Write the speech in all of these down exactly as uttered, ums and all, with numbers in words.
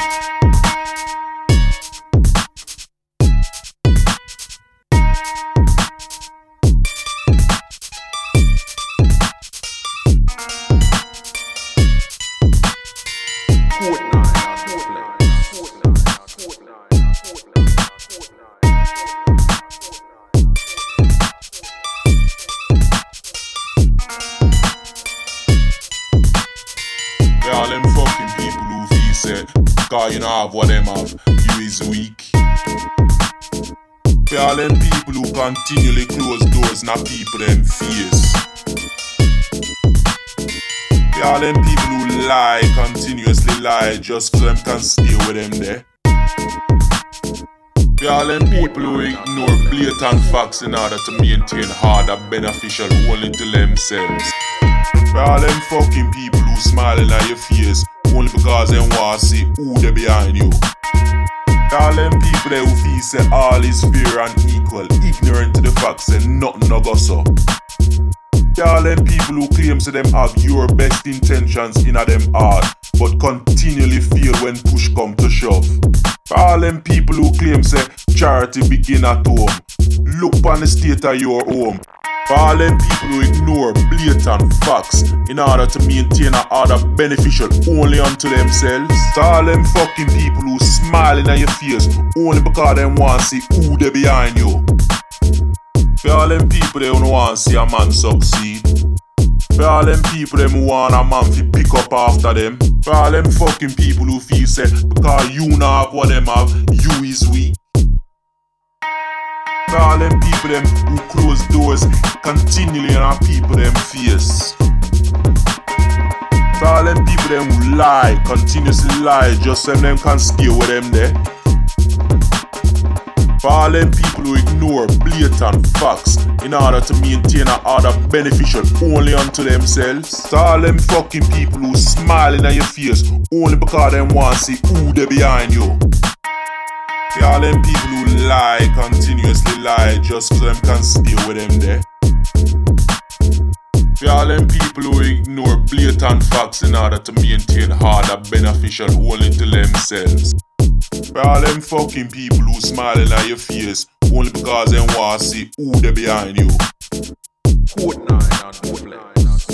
All them fucking people who feel said, cause you know have what them have, you is weak. For all them people who continually close doors, not people them face. For all them people who lie, continuously lie, just so them can stay with them there. For all them people who ignore blatant facts in order to maintain harder beneficial only to themselves. For all them fucking people who smiling at your face only because they want to see who they behind you. For all them people there who feel say all is fair and equal, ignorant to the facts and nothing no go so. For all them people who claim to them have your best intentions in a them heart, but continually fail when push come to shove. For all them people who claim say charity begin at home, look on the state of your home. For all them people who ignore blatant facts in order to maintain a order beneficial only unto themselves. For all them fucking people who smiling at your face only because they want to see who they behind you. For all them people they don't want to see a man succeed. For all them people them who want a man to pick up after them. For all them fucking people who feel say because you not have what them have, you is weak. For all them people them who close doors continually on people them face. For all them people them who lie, continuously lie, just so them can stay with them there. For all them people who ignore blatant facts in order to maintain a order beneficial only unto themselves. For all them fucking people who smiling at your face only because they want to see who they behind you. For all them people who lie, continuously lie, just so them can stay with them there. For all them people who ignore blatant facts in order to maintain harder beneficial only to themselves. For all them fucking people who smiling at your face only because they want to see who they behind you. Code nine and code nine.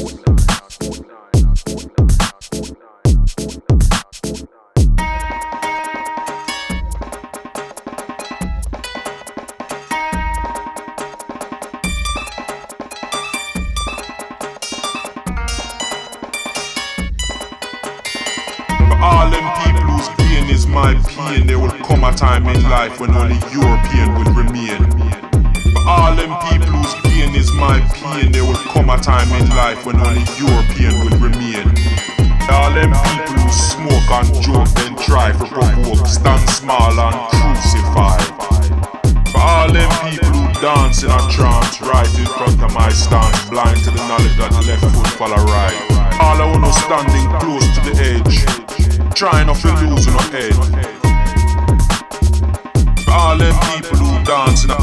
All them people whose pain is my pain, there will come a time in life when only your pain will remain. For all them people whose pain is my pain, there will come a time in life when only your pain will remain. For all them people who smoke and joke then try to provoke, stand small and crucify. For all them people who dance in a trance right in front of my stance, blind to the knowledge that the left foot follow right. All I wanna standing close to the edge, trying not to lose no head. For all them people who dance in a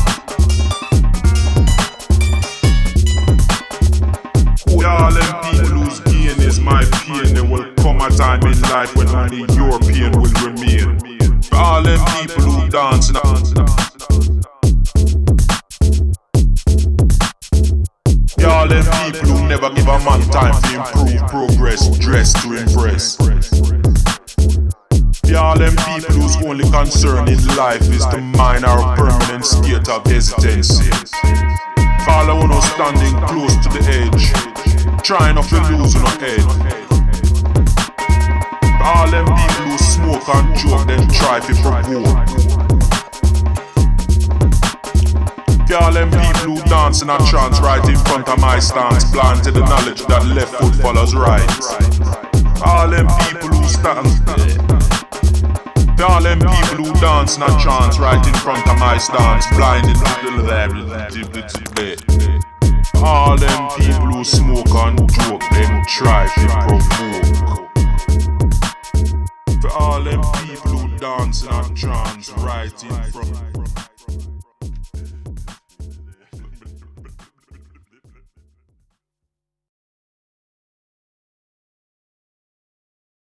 For all them people whose gain is my pain, there will come a time in life when only your pain will remain. For all them people who dance in a all them people who never give a man time to improve, progress, dress to impress. For all them people whose only concern in life is to mine our permanent state of hesitancy. For all I wanna standing close to the edge, trying not to lose no head. For all them people who smoke and joke then try to provoke. For all them people who dance in a trance right in front of my stance, blind to the knowledge that left foot follows right. For all them people who stand For all them people who dance in a trance right in front of my stance, blind to the all them people who smoke and joke then try to provoke. For all them people who dance in a trance right in front